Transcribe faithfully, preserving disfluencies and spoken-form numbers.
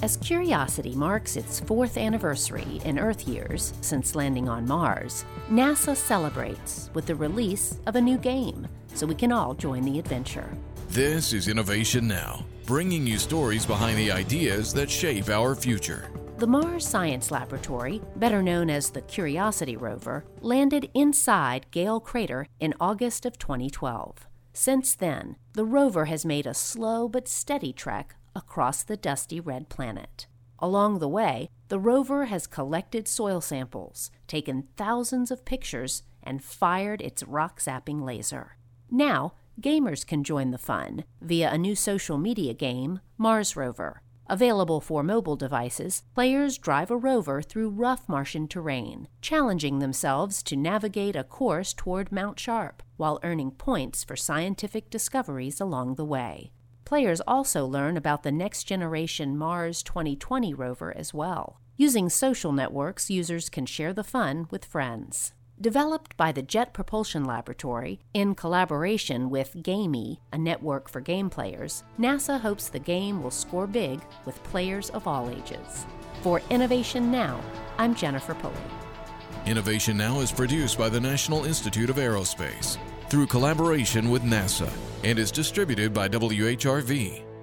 As Curiosity marks its fourth anniversary in Earth years since landing on Mars, NASA celebrates with the release of a new game, so we can all join the adventure. This is Innovation Now, bringing you stories behind the ideas that shape our future. The Mars Science Laboratory, better known as the Curiosity rover, landed inside Gale Crater in August of twenty twelve. Since then, the rover has made a slow but steady trek across the dusty red planet. Along the way, the rover has collected soil samples, taken thousands of pictures, and fired its rock-zapping laser. Now, gamers can join the fun via a new social media game, Mars Rover. Available for mobile devices, players drive a rover through rough Martian terrain, challenging themselves to navigate a course toward Mount Sharp, while earning points for scientific discoveries along the way. Players also learn about the next-generation Mars twenty twenty rover as well. Using social networks, users can share the fun with friends. Developed by the Jet Propulsion Laboratory in collaboration with Gamey, a network for game players, NASA hopes the game will score big with players of all ages. For Innovation Now, I'm Jennifer Pulley. Innovation Now is produced by the National Institute of Aerospace through collaboration with NASA and is distributed by W H R V.